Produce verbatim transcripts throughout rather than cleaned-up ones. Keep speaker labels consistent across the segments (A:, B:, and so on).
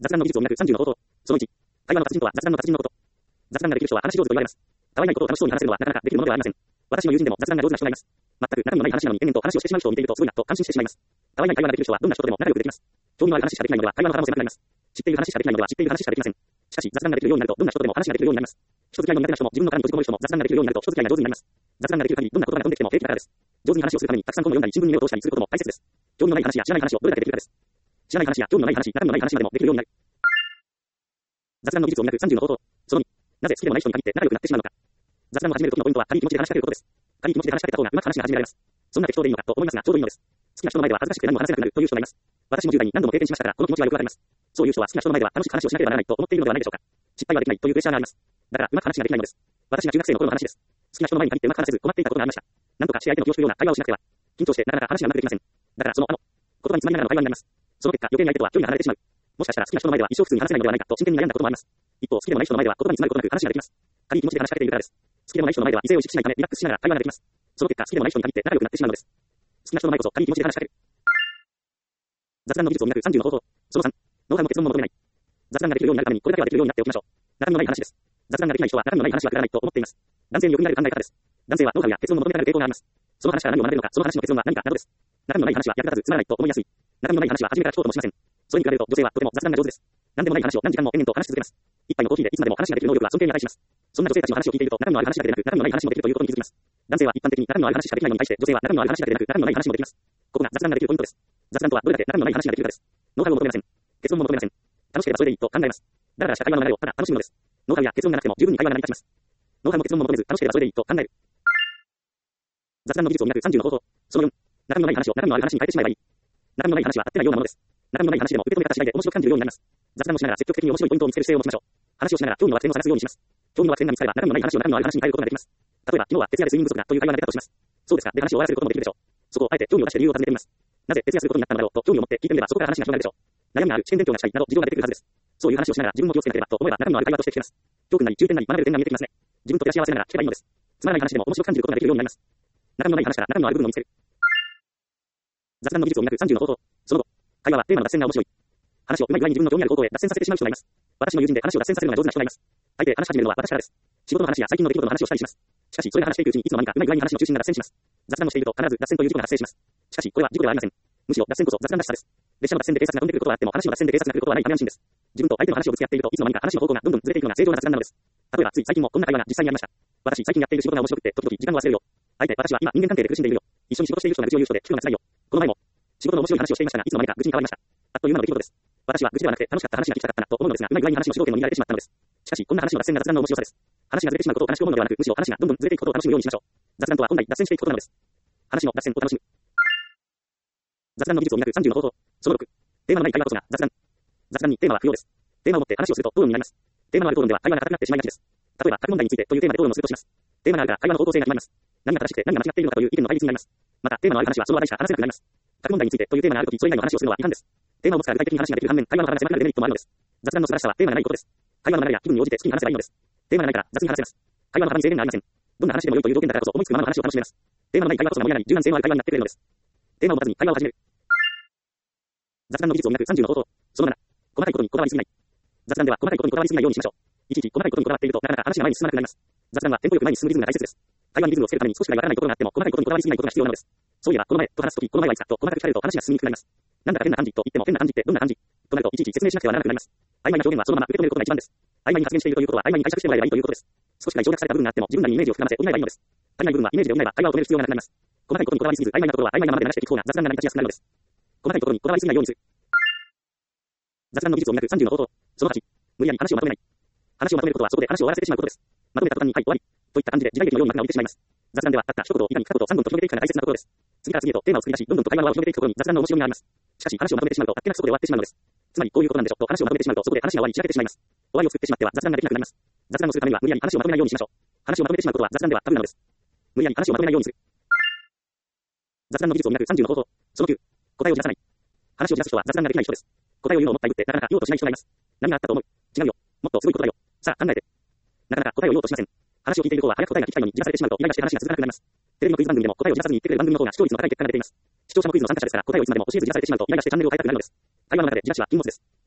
A: 雑談の技術を磨くさんじゅうの方法。そのいち、会話の達人とは雑談の達人のこと。雑談ができる人は話し上手と言われます。たわいないことを楽しそうに話せるのはなかなかできるものではありません。私の友人でも雑談が上手な人がいます。全く中身のない話なのに延々と話をしてしまう人を見ているとすごいなと感心してしまいます。たわいない会話ができる人はどんな人とでも仲良くできます。興味のある話しかできないのでは会話の幅も狭くなります。知っている話しかできないのでは知っている話しかできません。しかし雑談ができるようになるとどんな人とでも話ができるようになります。人付き合いの苦手な人も自分の殻に閉じこもる人も雑談ができるようになると人付き合いが上手になります。雑談ができる限りどんな言葉が飛んできても平気だからです。上手に話をするためにたくさん本を読んだり新聞に目を通したりすることも大切です。興味のない話や知らない話をどれだけできるかです。知らない話や興味のない話、中身のない話までもできるようになる。雑談の技術を磨くさんじゅうの方法。そのに、なぜ好きでもない人に限って仲良くなってしまうのか。雑談を始める時のポイントは軽い気持ちで話しかけることです。軽い気持ちで話しかけた方がうまく話が始められます。そんな適当でいいのかと思いますがちょうどいいのです。好きな人の前では恥ずかしくて何も話せなくなるという人がいます。私もじゅう代に何度も経験しましたからこの気持ちはよくわかります。そういう人は好きな人の前では楽しく話をしなければならないと思っているのではないでしょうか。失敗はできないというプレッシャーがあります。だからうまく話ができないのです。私が中学生の頃の話です。好きな人の前に限ってうまく話せず困っていたことがありました。なんとか試合での恐縮ような会話をしなくては。緊張してなかなか話がうまくできません。だからそのあの言葉に詰まりながらの会話になります。その結果余計に相手とは距離が離れてしまう。もしかしたら好きな人の前では一生普通に話せないのではないかと真剣に悩んだこともあります。一方好きでもない人の前では言葉に詰まることなく話ができます。軽い気持ちで話しかけているからです。好きでもない人の前では威勢を意識しないためリラックスしながら会話ができます。その結果好きでもない人に限って仲良くなってしまうのです。好きな人の前こそ軽い気持ちで話しかける。雑談の技術を磨くさんじゅうの方法。そのさん、ノウハウも結論も求めない。雑談ができるようになるためにこれだけはできるようになっておきましょう。中身のない話です。雑談ができない人は中身のない話はくだらないと思っています。男性によくなる考え方です。男性はノウハウや結論を求めたがる傾向があります。その話から何を学べるのか、その話の結論は何かなどです。中身のない話は役立たずつまらないと思いやすい。中身のない話は初めから聞こうともしません。それに比べると女性はとても雑談が上手です。何でもない話を何時間も延々と話し続けます。一杯のコーヒーでいつまでも話ができる能力は尊敬に値します。そんな女性たちの話を聞いていると中身のある話だけでなく中身のない話もできるということに気づきます。男性は一般的に中身のある話しかできないのに対して女性は中身のある話だけでなく中身のない話もできます。ここが雑談ができるポイントです。雑談とはどれだけ中身のない話ができるかです。ノウハウを求めません。結論も求めません。楽しければそれでいいと考えます。だからしか会話の流れをただ楽しむのです。ノウハウや結論がなくても十分に会話が成り立ちます。ノウハウも結論も求めず楽しければそれでいいと考える。雑談の技術を磨くさんじゅうの方法。そのよん、中身のない話を中身のある話に変えてしまえばいい。中身のない話は合ってないようなものです。中身のない話でも受け止め方次第で面白く感じるようになります。雑談をしながら積極的に面白いポイントを見つける姿勢を持ちましょう。話をしながら興味の湧く点を探すようにします。興味の湧く点が見つかれば中身のない話を中身のある話に変えることができます。例えば昨日は徹夜で睡眠不足だという会話が出たとします。そうですか。で話を終わらせることもできるでしょう。そこをあえて興味を出して理由を尋ねてみます。なぜ徹夜することになったのだろうと興味を持って聞いてみればそこから話が広がるでしょう。悩みがある、試験勉強がしたいなど事情が出てくるはずです。そういう話をしながら自分も気をつけなければと思えば中身のある会話として聞けます。教訓なり重点なり学べる点が見えてきますね。自分と照らし合わせながら聞けばいいのです。つまらない話でも面白く感じることができるようになります。中身のない話から中身のある部分を見つける。雑談の技術を磨くさんじゅうの方法。その後、会話はテーマの脱線が面白い。話をうまい具合に自分の興味ある方向へ脱線させてしまう人がいます。私の友人で話を脱線させるのが上手な人がいます。大抵話し始めるのは私からです。仕事の話や最近の出来事の話をしたりします。しかしそれが話していくうちにいつの間にかうまい具合に話の中心が脱線します。雑談をしていると必ず脱線という事故が発生します。しかしこれは事故ではありません。むしろ脱線こそ雑談らしさです。列車の脱線で警察が飛んでくることはあっても話の脱線で警察が来ることはないため安心です。自分と相手の話をぶつけ合っているといつの間にか話の方向がどんどんずれていくのが正常な雑談なのです。例えばつい最近もこんな会話が実際にありました。私最近やっている仕事が面白くて時々時間を忘れるよ。相手私は今人間関係で苦しんでいるよ。一緒に仕事している人が愚痴を言う人で聞くのが辛いよ。この前も仕事の面白い話をしていましたがいつの間にか愚痴に変わりました。あっという間の出来事です。私は愚痴ではなくて楽しかった話が聞きたかったなと思うのですがうまい具合に話の主導権を握られてしまったのです。しかしこんな話の脱線が雑談の面白さです。話がずれてしまうことを悲しく思うのではなくむしろ話がどんどんずれていくことを楽しむようにしましょう。雑談とは本来脱線していくことなのです。話の脱線を楽しむ。雑談の技術を磨くさんじゅうの方法。そのろく、テーマのない会話こそが雑談。雑談にテーマは不要です。テーマを持って話をすると討論になります。テーマのある討論では会話が硬くなってしまいがちです。例えば核問題についてというテーマで討論をするとします。テーマがあるから会話の方向性が決まります。何が正しくて何が間違っているのかという意見の対立になります。またテーマのある話はその話題しか話せなくなります。核問題についてというテーマがあるときそれ以外の話をするのは違反です。テーマを持つから具体的に話ができる反面会話の幅が狭くなるデメリットもあるのです。雑談の素晴らしさはテーマがないことです。会話の流れや気分に応じて好きに話せばいいのです。テーマがないから雑に話せます。会話の幅に制限がありません。どんな話でも良いという条件だからこそ思いつくままの話を楽しめます。テーマのない会話こそが盛り上がり柔軟性のある会話になってくれるのです。テーマを持たずに会話を始める。雑談の技術を磨くさんじゅうの方法。そのなな、細かいことにこだわりすぎない。雑談では細かいことにこだわりすぎないようにしましょう。いちいち細かいことにこだわっているとなかなか話が前に進まなくなります。雑談はテンポよく前に進むリズムが大切です。会話にリズムをつけるために少しくらいわからないことがあっても細かいことにこだわりすぎないことが必要なのです。そういえばこの前と話すときこの前はいつかと細かく聞かれると話が進みにくくなります。なんだか変な感じと言っても変な感じってどんな感じとなるといちいち説明しなくてはならなくなります。曖昧な表現はそのまま受け止めることが一番です。曖昧に発言しているということは曖昧に解釈してもらえばいいということです。少しくらい省略された部分があっても自分なりにイメージを膨らませ補えばいいのです。足りない部分はイメージで補えば会話を止める必要がなくなります。細かいことにこだわりすぎず曖昧なところは曖昧なままで話していく方が雑談が成り立ちやすくなるのです。細かいことにこだわりすぎないようにする。雑談の技術を磨くさんじゅうの方法。そのはち、無理やり話をまとめない。話をまとめることはそこで話を終わらせてしまうことです。まとめた途端にはい終わりといった感じで時代劇のように幕が降りてしまいます。雑談ではたった一言をいかに二言三言と広げていくかが大切なところです。次から次へとテーマを作り出しどんどんと会話の輪を広げていくところに雑談の面白みがあります。しかし話をまとめてしまうとあっけなくそこで終わってしまうのです。つまりこういうことなんでしょと話をまとめてしまうとそこで話が終わり仕上げてしまいます。終わりを作ってしまっては雑談ができなくなります。雑談をするためには無理やり話をまとめないようにしましょう。話をまとめてしまうことは雑談ではタブーなのです。無理やり話をまとめないようにする。雑談の技術を磨くさんじゅうの方法。そのきゅう、答えを知らさない。話を知らす人は雑談ができない人です。答えを言うのをもったいぶってなかなか言おうとしない人がいます。何があったと思う？違うよ。もっとすごいことだよ。さあ考えて。なかなか答えを言おうとしません。話を聞いている方は早く答えが聞きたいのにじらされてしまうとイライラして話が続かなくなります。テレビのクイズ番組でも答えをじらさずに言ってくれる番組の方が視聴率の高い結果が出ています。視聴者もクイズの参加者ですから答えをいつまでも教えずじらされてしまうとイライラしてチャンネルを変えたくなるのです。会話の中でじらしは禁物です。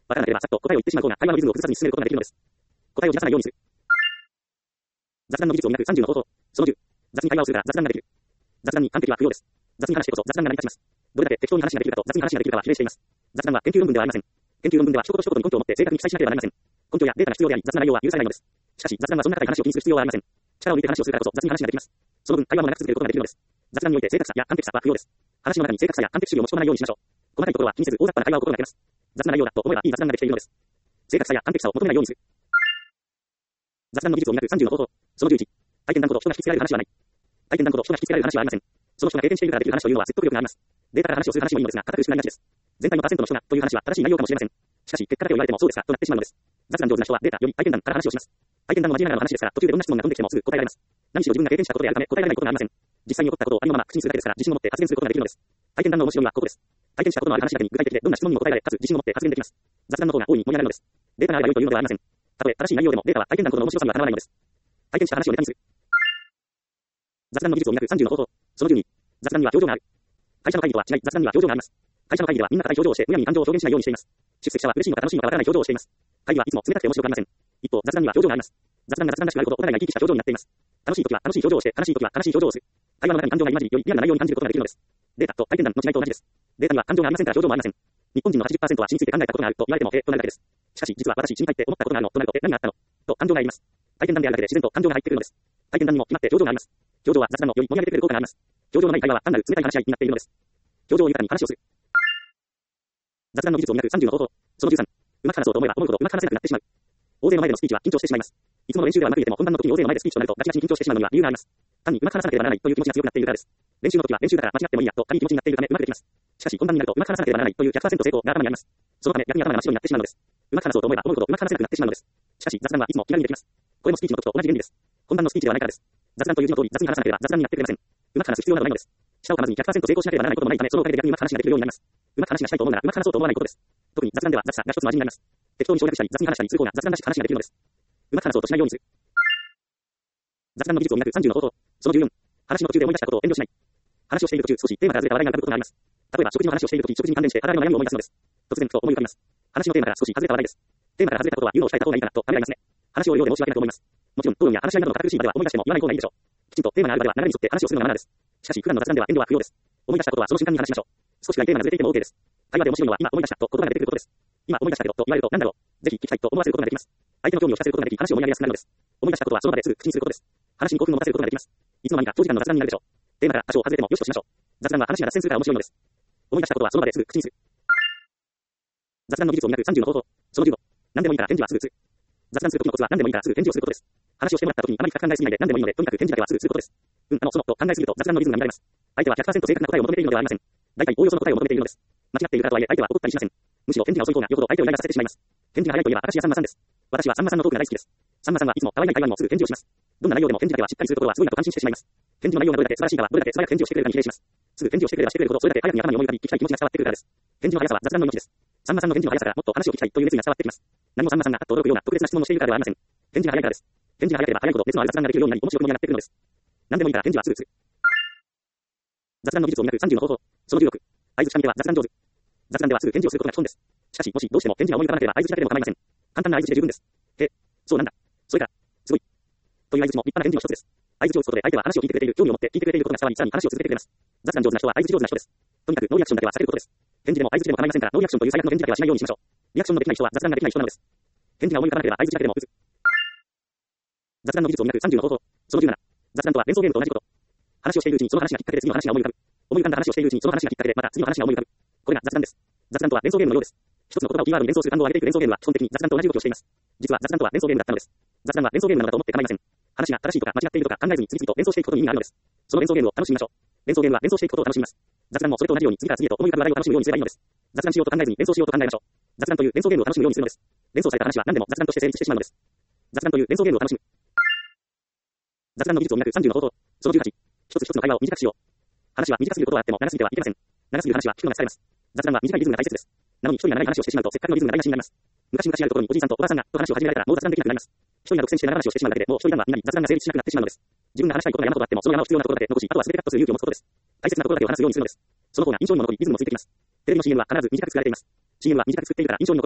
A: わからなければさっと答えを言ってしまう方が会話のリズムを崩さずに進めることができるのです。答えをじらさないようにする。雑談の技術を磨くさんじゅうの方法。そのじゅう。雑に会話をするから雑談ができる。雑談に完璧は不要です。雑に話してこそ雑談が成り立ちます。どれだけ適当に話ができるかと雑に話ができるかは比例しています。雑談は研究論文ではありません。研究論文では一言一言に根拠を持って正確に記載しなければなりません。根拠やデータが必要であり、雑な内容は許されないのです。しかし、雑談はそんな硬い話を気にする必要はありません。力を抜いて話をするからこそ雑に話ができます。その分、会話も長く続けることができるのです。雑談において正確さや完璧さは不要です。話の中に正確さや完璧主義を持ち込まないようにしましょう。細かいところは気にせず大雑把な会話を心がけます。雑な内容だと思えばいい雑談ができているのです。正確さや完璧さを求めないようにする。雑談の技術を磨くさんじゅうの方法。そのじゅういち。体験談ほど人が引きつけられる話はない。体験談ほど人が引きつけられる話はありません。その人が経験しているからできる話というのは説得力があります。データから話をする話もいいのですが、堅苦しくなりがちです。全体のパーセントの人がという話は正しい内容かもしれません。しかし、結果だけを言われてもそうですかとなってしまうのです。雑談上手な人はデータより体験談から話をします。体験談の交えながらの話ですから、途中でどんな質問が飛んできてもすぐ答えられます。何しろ自分が経験したことであるため答えられないことがありません。実際に起こったことをありのまま口にするだけですから、自信を持って発言することができるのです。体験談の面白みはここです。体験したことのある話だけに具体的でどんな質問にも答えられ、かつ自信を持って発言できます。雑談の方が大いに盛り上がるのです。データがあれば良いというのではありません。たとえ正しい内容でもデータは体験談ほどの面白さにはかなわないのです。体験した話をネタにする。雑談の技術を磨くさんじゅうの方法。そのじゅうに。雑談には表情がある。会社の会議とは違い、雑談には表情があります。会社の会議ではみんな硬い表情をしてむやみに感情を表現しないようにしています。出席者は嬉しいのか楽しいのかわからない表情をしています。会議はいつも冷たくて面白くありません。一方、雑談には表情があります。雑談が雑談らしくなるほどお互いが生き生きした表情になっています。楽しい時は楽しい表情をして、悲しい時は悲しい表情をする。会話の中に感情が今まじりよりリアルな内容に感じることができるのです。データと体験談の違いと同じです。データには感情がありませんから表情もありません。日本人の はちじゅっパーセント は死について考えたことがあると言われてもへとなるだけです。しかし実は私死に入って思ったことがあるのとなると何があったのと感情があります。体験談であるだけで自然と感情が入ってくるのです。体験談にも決まって表情があります。表情は雑談のより盛り上げてくれる効果があります。表情のない会話は単なる冷たい話し合いになっているのです。表情を豊かに話をする。雑談の技術を磨くさんじゅうの方法。そのじゅうさん。うまく話そうと思えば思うほどうまく話せなくなってしまう。大勢の前でのスピーチは緊張してしまいます。いつもの練習ではうまくいっても本番の時に大勢の前でスピーチとなるとガチガチに緊張してしまうのには理由があります。単にうまく話さなければならないという気持ちが強くなっているからです。練習の時は練習だから間違ってもいいやと軽い気持ちになっているためうまくできます。しかし本番になるとうまく話さなければならないという ひゃくパーセント 成功が頭にあります。そのため逆に頭が真っ白になってしまうのです。うまく話そうと思えば思うほどうまく話せなくなってしまうのです。しかし雑談はいつも気軽にできます。これもスピーチの時と同じ原理です。本番のスピーチではないからです。雑談という字の通り雑に話さなければ雑談になってくれません。うまく話す必要などないのです。舌を噛まずに ひゃくパーセント 成功しなければならないこともないため、そのおかげで逆にうまく話ができるようになります。うまく話がしたいと思うならうまく話そうと思わないことです。特に雑談では雑さが一つの味になります。適当に省略したり雑に話したりする方が雑談らしく話ができるのです。うまく話そうとしないようにする。雑談の技術を磨くさんじゅうの方法。そのじゅうよん。話の途中で思い出したことを遠慮しない。話をしている途中少しテーマからずれた話題が浮かぶことがあります。例えば食事の話をしているとき食事に関連して体の悩みを思い出すのです。突然ふと思い浮かびます。話のテーマから少し外れた話題です。テーマから外れたことは言うのを控えた方がいいかなと考えますね。話を量で申し訳なく思います。もちろん討論や話し合いなどの堅苦しい場では思い出しても言わない方がいいでしょう。きちんとテーマがある場では流れに沿って話をするのがマナーです。しかし普段の雑談では遠慮は不要です。思い出したことはその瞬間に話しましょう。少しぐらいテーマがずれていても OK です。会話で面白いのは今思い出したと言葉が出てくることです。今思い出したけどと言われると何だろう。ぜひ聞きたいと思わせることができます。相手の興味を引かせることができ話を盛り上げやすくなるのです。思い出したことはその場ですぐ口にすることです。話に興奮を持たせることができます。いつの間にか長時間の雑談になるでしょう。テーマから多少外れてもよしとしましょう。雑談は話が脱線するから面白いのです。思い出したことはその場ですぐ口にする。雑談の技術を磨くさんじゅうの方法。そのじゅうご。何でもいいから返事はすぐする。雑談する時のコツは何でもいいからすぐ返事をすることです。話をしてもらった時にあまり深く考えすぎないで何でもいいのでとにかく返事だけはすぐすることです。うん、あの、そのと考えすぎると雑談のリズムが乱れます。相手は ひゃくパーセント 正確な答えを求めているのではありません。大体おおよその答えを求めているのです。間違っているからとはいえ相手は怒ったりしません。むしろ返事が遅い方がよほど相手をイライラさせてしまいます。返事が早いといえば私はさんまさんです。私はさんまさんのトークが大好きです。さんまさんはいつもたわいない会話にもすぐ返事をします。どんな内容でも返事だけはしっかりすることはすごいなと感心してしまいます。返事の内容がどれだけ素晴らしいかはどれだけ素早く返事をしてくれるかに比例します。すぐ返事をしてくれればしてくれるほどそれだけ早くに頭に思い浮かび聞きたい気持ちが伝わってくるからです。返事の速さは雑談の命です。さんまさんの返事の速さからもっと話を聞きたいという熱意が伝わってきます。何もさんまさんがあっと驚くような特別な質問をしているからではありません。返事が早いからです。返事が早ければ早いほど熱のある雑談ができるようになり面白く盛り上がってくるのです。何でもいいから返事はすぐする。雑談の技術を磨くさんじゅうの方法。そのじゅうろく。相槌上げは雑談上手。雑談ではすぐ返事をすることが基本です。しかしもしどうしても返事が思い浮かばなければ相槌だけでも構いません。簡単な相槌で十分です。へ、そうなんだ。それから、すごい。という相槌も立派な返事の一つです。相槌を打つことで相手は話を聞いてくれている、興味を持って聞いてくれていることが伝わり、さらに話を続けてくれます。雑談上手な人は相槌上手な人です。とにかくノーリアクションだけは避けることです。返事でも相槌でも構いませんから、ノーリアクションという最悪の返事だけはしないようにしましょう。リアクションのできない人は雑談ができない人なのです。返事が思い浮かばなければ相槌だけでも打つ。雑談の技術を磨くさんじゅうの方法。そのじゅうなな。雑談とは連想ゲームと同じこと。話をしているうちにその話がきっかけで次の話が思い浮かぶ。思い浮かんだ話をしているうちにその話がきっかけでまた次の話が思い浮かぶ。これが雑談です。雑談とは連想ゲームのようです。一つの言葉をキーワードに連想する単語を上げていく連想ゲームは基本的に雑談と同じ動きをしています。実は雑談とは連想ゲームだったのです。雑談は連想ゲームなのだと思って構いません。話が正しいとか間違っているとか考えずに次々と連想していくことに意味があるのです。その連想ゲームを楽しみましょう。連想ゲームは連想していくことを楽しみます。雑談もそれと同じように次から次へと思い浮かぶ話題を楽しむようにすればいいのです。雑談しようと考えずに連想しようと考えましょう。雑談という連想ゲームを楽しむようにするのです。連想された話は何でも雑談として成立してしまうのです。雑談という連想ゲームを楽しむ。雑談の技術を磨くさんじゅうの方法。そのじゅうはち。一つ一つの会話を短くしよう。話は短すぎることはあっても長すぎてはいけません。長すぎる話は聞くのが疲れます。雑談は短いリズムが大切です。なのに一人が長い話をしてしまうとせっかくのリズムが台無しになります。昔々あるところにおじいさんとおばあさんがと話を始められたらもう雑談できなくなります。一人が独占して長話をしてしまうだけでもう一人がみんなに雑談が成立しなくなってしまうのです。自分が話したいことが山ほどあってもその山を必要なところだけ残し、あとは全てカットする勇気を持つことです。大切なところだけを話すようにするのです。その方が印象にも残りリズムもついてきます。テレビの シーエム は必ず短く作られています。シーエム は短く作っているから印象に残ります。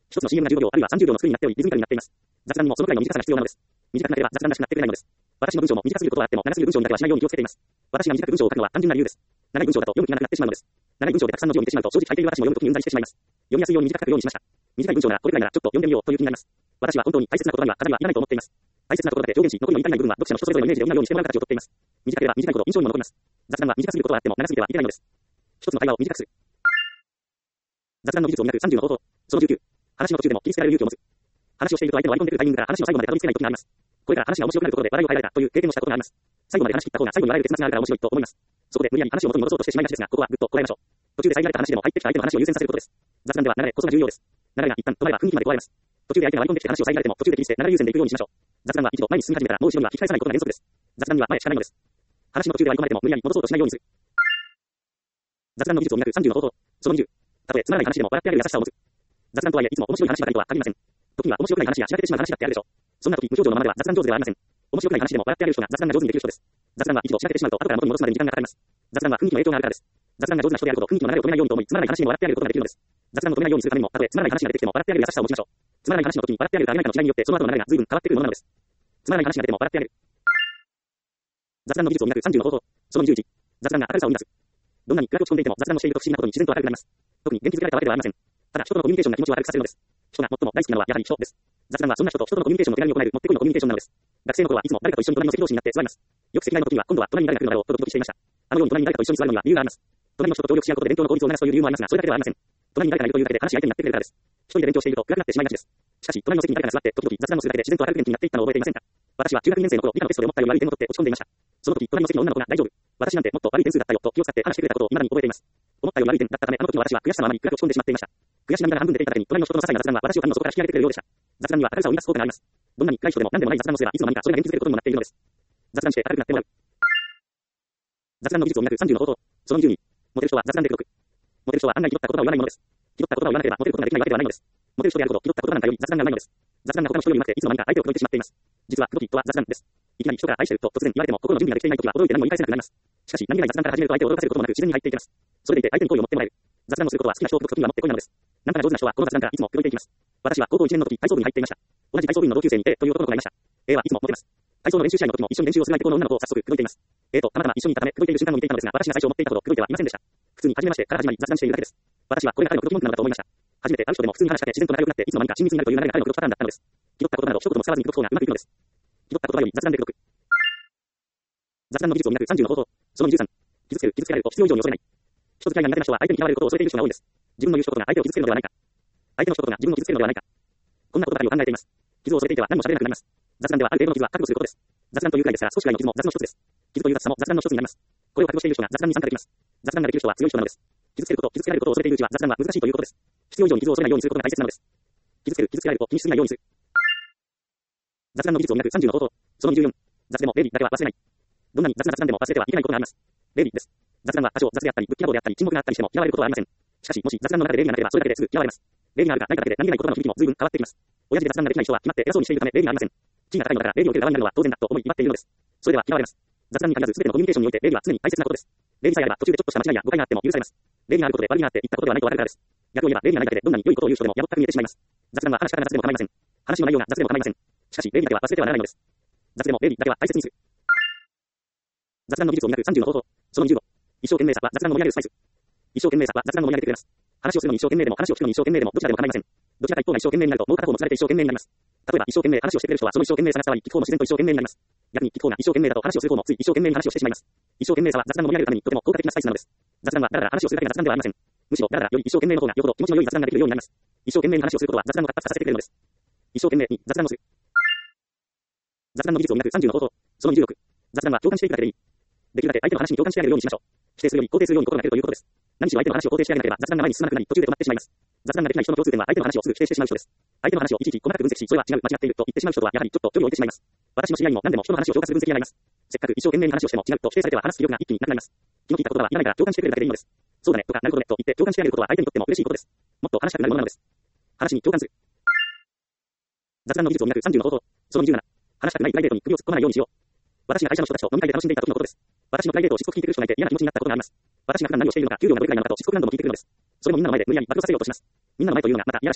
A: 一つの シーエム がじゅうごびょうあるいはさんじゅうびょうの作りになっており、リズミカルになっています。雑談にもそのくらいの短さが必要なのです。短くなければ雑談らしくなってくれないのです。私の文章も短すぎることはあっても、長すぎる文章にだけはしないように気をつけています。私が短く文章を書くのは単純な理由です。長い文章だと読む気がなくなってしまうのです。長い文章でたくさんの字を見てしまうと、正直書いている私も読むときにうんざりしてしまいます。読みやすいように短く書くようにしました。短い文章ならこれくらいならちょっと読んでみようという気になります。私は本当に大切な言葉には飾りはいらないと思っています。大切なことだけ表現し、残りの至りない部分は読者の人それぞれのイメージで補うようにしてもらう形をとっています。短ければ短いほど印象にも残ります。雑談は短すぎることはあっても長すぎてはいけないのです。一つの会話を短くする。雑談の技術を磨くさんじゅうの方法。そのじゅうきゅう。話の途中でも切りつけられる勇気を持つ。話をしていると相手の割り込んでくるタイミングから話の最後までたどり着けない時があります。これから話が面白くなることで笑いを入られたという経験をしたことがあります。最後まで話し切った方が最後に笑える結末があるから面白いと思います。そこで無理やり話を元に戻そうとしてしまいがちですが、ここはぐっとこらえましょう。途中で遮られた話でも入ってきた相手の話を優先させることです。雑談では流れこそが重要です。流れが一旦止まれば雰囲気まで加えます。途中で相手が割り込んできて話を遮られても途中で切り捨て流れ優先でいくようにしましょう。雑談は一度前に進み始めたらもう後ろには引き返さないことが原則です。雑談には前しかないのです。話の途中で割り込まれても無理やり戻そうとしないようにする。雑談の技術を磨くさんじゅうの方法。そのにじゅう。たとえつまらない話でも笑ってあげる優しさを持つ。雑談とはいえいつも面白い話ばかりとは限りません。時には面白くない話やしらけてしまう話だってあるでしょう。そんな時無表情のままでは雑談上手ではありません。面白くない話でも笑ってあげる人が雑談が上手にできる人です。雑談は一度しらけてしまうと後から元に戻すまでに時間がかかります。雑談は雰囲気の影響があるからです。雑談が上手な人であるほど雰囲気の流れを止めないようにと思い、つまらない話にも笑ってあげることができるのです。雑談を止めないようにするためにも、たとえつまらない話が出てきても笑ってあげる優しさを持ちましょう。つまらない話の時に笑ってあげるかあげないかの違いによってその後の流れが随分変わってくるものなのです。つまらない話が出ても笑ってあげる。雑談の技術を磨くさんじゅうの方法。そのにじゅういち。雑談が明るさを生み出す。どんなに暗く落ち込んでいても雑談をしていると不思議なことに自然と明るくなります。特に元気づけられたわけではありません。ただ人とのコミュニケーションが気持ちを明るくさせるのです。人が最も大好きなのはやはり人です。雑談はそんな人と人とのコミュニケーションを手軽に行えるもってこいのコミュニケーションなのです。学生の頃はいつも誰かと一緒に隣の席同士になって座ります。よく席替えの時は今度は隣に誰が来るのだろうとドキドキしていました。あのように隣に誰かと一緒に座るのには理由があります。隣の人と協力し合うことで勉強の効率を促すという理由もありますが、それだけではありません。隣に誰かがいるというだけで話し相手になってくれるからです。一人で勉強していると暗くなってしまいがちです。しかし隣の席に誰かが座って時々雑談をするだけで自然と明るく元気になっていったのを覚えていませんか。私は中学にねん生の頃理科のテストで思ったより悪い点を取って落ち込んでいました。その時隣の席の女の子が大丈夫。私なんてもっと悪い点数だったよと気を使って話してくれたことを未だに覚えています。思ったより悪い点だったためあの時の私は悔しさのあまり暗く落ち込んでしまっていました。悔し涙が半分出ていただけに隣の人との些細な雑談は私をファンの底から引き上げてくれるようでした。雑談には明るさを生み出す効果があります。どんなに暗い人でも何でもない雑談をすればいつの間にかそれが元気づけることにもなっているのです。雑談して明るくなってもらう。雑談の技術を磨くさんじゅうの方法。そのにじゅうに。モテる人は雑談で口説く。モテる人は案外気取った言葉を言わないものです。気取った言葉を言わなければモテることができないわけではないのです。モテる人であるほど気取った言葉なんかより雑談がうまいのです。雑談が他の人よりうまくていつの間にか相手を口説いてしまっています。実は口説きとは雑談です。いきなり人から愛してると突然言われても心の準備ができていないときは驚いて何も言い返せなくなります。しかし何気ない雑談から始めると相手を驚かせることもなく自然に入っていけます。それでいて相手に好意を持ってもらえる。雑談をすることは好きな人を口説く時には持ってこいなのです。なんかが上手な人はこの雑談からいつも口説いていきます。私は高校いちねんの時体操部に入っていました。同じ体操部員の同級生に A という男の子がいました。A はいつもモテます。体操の練習試合の時も一緒に練習をする相手の女の子を早速口説いています。A とたまたま一緒にいたため口説いている瞬間を見ていたのですが、私が最初思っていたほど口説いてはいませんでした。普通に初めましてから始まり雑談しているだけです。私はこれが彼の口説き文句なのだと思いました。初めて会う人でも普通に話しかけ自然と仲良くなっていつの間にか親密になるという流れが彼の口説きパターンだったのです。気取ったことなど一言も使わずに口説く方がうまくいくのです。気取った言葉より雑談で口説く。雑談の技術を磨くさんじゅうの方法。そのにじゅうさん。傷つける、傷つけられると必要以上に恐れない。人付き合いが苦手な人は相手に嫌われることを恐れている人が多いんです。自分の言う一言が相手を傷つけるのではないか。相手の一言が自分を傷つけるのではないか。こんなことばかりを考えています。傷を恐れていては何も喋れなくなります。雑談ではある程度の傷は覚悟することです。雑談というくらいですから少しくらいの傷も雑の一つです。傷という雑さも雑談の一つになります。これを覚悟している人が雑談に参加できます。雑談ができる人は強い人なのです。傷つけること、傷つけられることを恐れているうちは雑談は難しいということです。必要以上に傷を恐れないようにすることが大切なのです。傷つける、傷つけられると気にしすぎないようにする。雑談の技術を磨くさんじゅうの方法。そのにじゅうよん。雑でも礼儀だけは忘れない。どんなに雑な雑談でも忘れてはいけないことがあります。礼儀です。雑談は多少雑であったり、ぶっきらぼうであったり、沈黙があったりしても嫌われることはありません。しかし、もし雑談の中で礼儀がなければそれだけですぐ嫌われます。礼儀があるかないかだけで何気ない言葉の響きも随分変わってきます。親父で雑談ができない人は決まって偉そうにしているため礼儀がありません。地位が高いのだから礼儀を受ける側になるのは当然だと思い威張っているのです。それでは嫌われます。雑談に限らず全てのコミュニケーションにおいて礼儀は常に大切なことです。礼儀さえあれば途中でちょっとした間違いや誤解があっても許されます。礼儀があることで悪気があって言ったことではないとわかるからです。逆を言えば礼儀がないだけでどんなに良いことを言う人でもやぼったく見えてしまいます。雑談は話し方が雑でも構いません。話の内容が雑でも構いません。しかし礼儀だけは忘れてはならないのです。雑でも礼儀だけは大切にする。雑談の技術を磨くさんじゅうの方法。そのにじゅうご。一生懸命さは雑談の盛り上げるスパイス。一生懸命さは雑談の盛り上げてくれます。話をするのに一生懸命でも話を聞くのに一生懸命でもどちらでも構いません。どちらか一方が一生懸命になるともう片方も疲れて一生懸命になります。例えば一生懸命話をしてくれる人はその一生懸命さが伝わり、聞く方も自然と一生懸命になります。逆に聞く方が一生懸命だと話をする方もつい一生懸命に話をしてしまいます。一生懸命さは雑談の盛り上げるためにとても効果的なスパイスなのです。雑談はだらだら話をするだけの雑談ではありません。むしろだらだらより一生懸命の方がよほど気持ちの良い雑談ができるようになります。一生懸命に話をすることは雑談を活発化させてくれるのです。一生懸命に雑談をする。雑談の技術を磨くさんじゅうの方法。そのにじゅうろく。雑談は共感していくだけでいい。できるだけ相手の話に共感してあげるようにしましょう。否定するより肯定するように心がけるということです。何しろ相手の話を肯定してあげなければ雑談が前に進まなくなり途中で止まってしまいます。雑談ができない人の共通点は相手の話をすぐ否定してしまう人です。相手の話をいちいち細かく分析し、それは違う、間違っていると言ってしまう人とはやはりちょっと距離を置いてしまいます。私の知り合いにも何でも人の話を評価する分析があります。せっかく一生懸命に話をしても違うと否定されては話す気力が一気になくなります。気の利いた言葉はいらないから共感してくれるだけでいいのです。そうだねとかなるほどねと言って共感してあげることは相手にとっても嬉しいことです。もっと話したくなるものなのです。話に共感する。雑談の技術を磨くさんじゅうの方法。そのにじゅうなな。話したくないプライベートに首を突っ込まないようにしよう。私が会社の人たちと飲み会で楽しんでいた時のことです。私のプライベートをしつこく聞いてくる人がいて嫌な気持ちになったことがあります。私が普段何をしているのか、給料がどれくらいなのかとしつこく何度も聞いてくるのです。それもみんなの前で無理やり暴露させようとします。みんなの前というのがまた嫌らしい。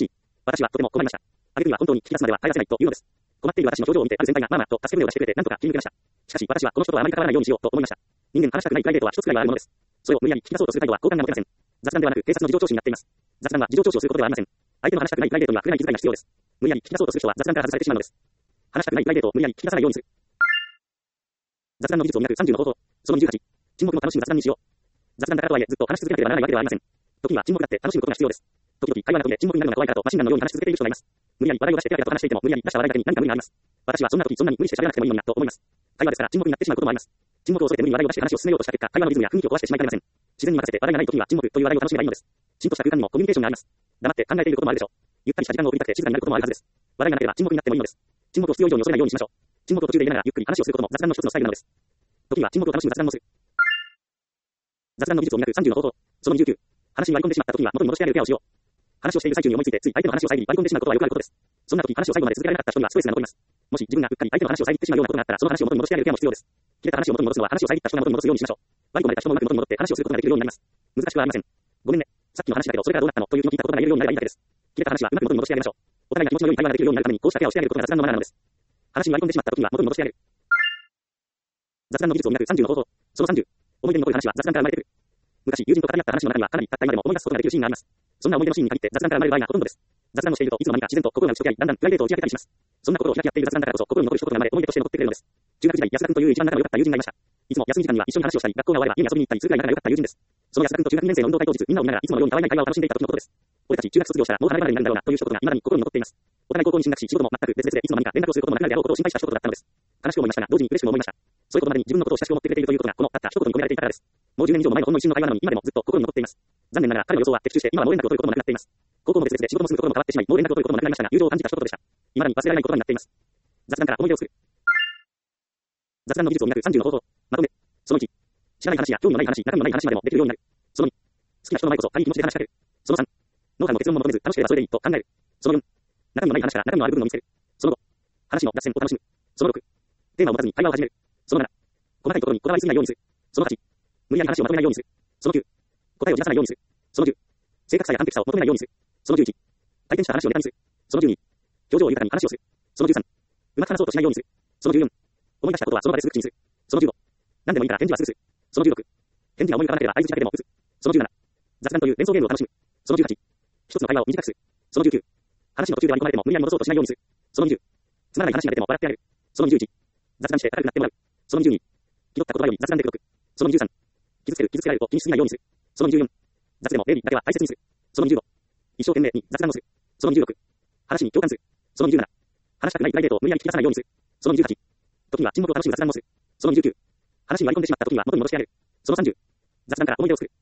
A: 私はとても困りました。挙句には本当に聞き出すまでは耐えらせないというのです。困っている私の表情を見て、ある先輩がまあまあと助け舟を出してくれて、なんとか切り抜けました。しかし、私はこの人とはあまり関わらないようにしようと思いました。人間の話したくないプライベートは一つくらいはあるものです。それを無理やり聞き出そうとする態度は好感が持てません。雑談ではなく、警察の事情聴取になっています。雑談は事情聴取をすることではありません。相手の話したくないプライベートには触れない気遣いが必要です。無理やり聞き出そうとする人は雑談から外されてしまうのです。話したくないプライベートを無理やり聞き出さないようにする。雑談の技術を磨くさんじゅうの方法。そのにじゅうはち。沈黙も楽しむ雑談にしよう。雑談だからとはいえずっと話し続けなければならないわけではありません。時には沈黙だって楽しむことが必要です。時々会話などで沈黙になるのが怖いからとマシンガンのように話し続けている人がいます。無理やり笑いを出してペラペラと話していても無理やり出した笑いだけに何か無理があります。私はそんな時そんなに無理して喋らなくてもいいのになと思います。会話ですから沈黙になってしまうこともあります。沈黙を恐れて無理に笑いを出して話を進めようとした結果、会話のリズムや雰囲気を壊してしまいかねません。自然に任せて笑いがない時には沈黙という笑いを楽しめばいいのです。浸透した空間にもコミュニケーションがあります。黙って考えていることもあるでしょう。ゆったりした時間を送りたくて静かになることもあるはずです。笑いがなければ沈黙になってもいいのです。沈黙を必要以上に恐れないようにしましょう。沈黙を途中で入れながらゆっくり話をすることも雑談の一つのスタイルなのです。時には沈黙を楽しむ雑談もする。雑談の技術を磨くさんじゅうの方法。そのにじゅうきゅう。話に割り込んでしまった時には元に戻してあげるケアをしよう。話をしている最中に思いついてつい相手の話を遮り割り込んでしまうことはよくあることです。そんな時話を最後まで続けられなかった人にはストレスが残ります。もし自分がうっかり相手の話を遮ってしまうようなことがあったらその話を元に戻してあげるケアも必要です。切れた話を元に戻すのは話を遮った人が元に戻すようにしましょう。割り込まれた人もうまく元に戻って話をすることができるようになります。難しくはありません。ごめんね。さっきの話だけどそれからどうなったのという気の利いたことが言えるようになればいいだけです。切れた話はうまく元に戻してあげましょう。お互いが気持ちの良い会話ができるようになるためにこうしたケアをしてあげることが雑談のマナーなのです。話に割り込んでしまった時には元に戻してあげる。雑談の技術を磨くさんじゅうの方法。そのさんじゅう。思い出に残る話は雑談から生まれてくる。昔、友人と語り合った話の中にはかなり経った今でも思い出すことができるシーンがあります。そんな思い出のシーンに限って雑談から生まれる場合がほとんどです。雑談をしているといつの間にか自然と心が打ち解け合い、だんだんプライベートを打ち明けたりします。そんなことを開き合っている雑談だからこそ心に残る一言が生まれ思い出として残ってくれるのです。中学時代、安田君という一番仲の良かった友人がいました。いつも休み時間には一緒に話をしたり、学校が終われば家に遊びに行ったりするくらい仲が良かった友人です。その安田君と中学にねん生の運動会当日、みんなを見ながらいつものようにたわいない会話を楽しんでいた時のことです。俺たち中学卒業したらもう離れ離れになるんだろうなという一言が未だに心に残っています。お互い高校に進学し、仕事も全く別々でいつの間にか連絡をすることもなくなるであろうことを心配した一言だったのです。悲しく思いましたが、同時に嬉しくも思いました。そういうことまでに自分のことを親しく思ってくれているということが、このたった一言に込められていたからです。もうじゅうねん以上も前のほんの一瞬の会話なのに、今でもずっと心に残っています。残念ながら彼の予想は的中して、今はもう連絡を取ることもなくなっています。高校も別々で仕事もすることも変わってしまい、もう連絡を取ることもなくなりましたが、友情を感じた一言でした。未だに忘れられない言葉になっています。雑談から思い出を作る。雑談の技術を磨くさんじゅうの方法。まとめ。そのいち。知らない話や興味のない話、中身のない話までもできるようになる。そのに。好きな人の前こそ軽い気持ちで話しかける。そのさん。ノウハウも結論も求めず、楽しければそれでいいと考える。そのよん。中身のない話から中身のある部分を見せる。そのご。話の脱線を楽しむ。そのろく。テーマを持たずに会話を始める。そのなな。細かいところにこだわりすぎないようにする。そのはち。無理やり話をまとめないようにする。そのきゅう。答えをじらさないようにする。そのじゅう。正確さや完璧さを求めないようにする。そのじゅういち。体験した話をネタにする。そのじゅうに。表情を豊かに話をする。そのじゅうさん。うまく話そうとしないようにする。そのじゅうよん。思い出したことはその場ですぐ口にする。そのじゅうご。何でもいいから返事はすぐする。そのじゅうろく。返事が思い浮かばなければ相槌だけでも打つ。そのじゅうなな。雑談という連想ゲームを楽しむ。そのじゅうはち。一つの会話を短くする。そのじゅうきゅう。話の途中で割り込まれても無理やり戻そうとしないようにする。そのにじゅう。つまらない話が出ても笑ってあげる。そのにじゅういち。雑談して軽くなってもらう。そのにじゅうに。気取った言葉より雑談で口説く。そのにじゅうさん。傷つける、傷つけられると気にしすぎないようにする。そのにじゅうよん。雑でも礼儀だけは大切にする。そのにじゅうご。一生懸命に雑談をする。そのにじゅうろく。話に共感する。そのにじゅうなな。話したくないプライベートを無理やり聞き出さないようにする。そのにじゅうはち。時には沈黙を楽しむ雑談をする。そのにじゅうきゅう。話に割り込んでしまった時には元に戻してあげる。そのさんじゅう。雑談から思い出を作る。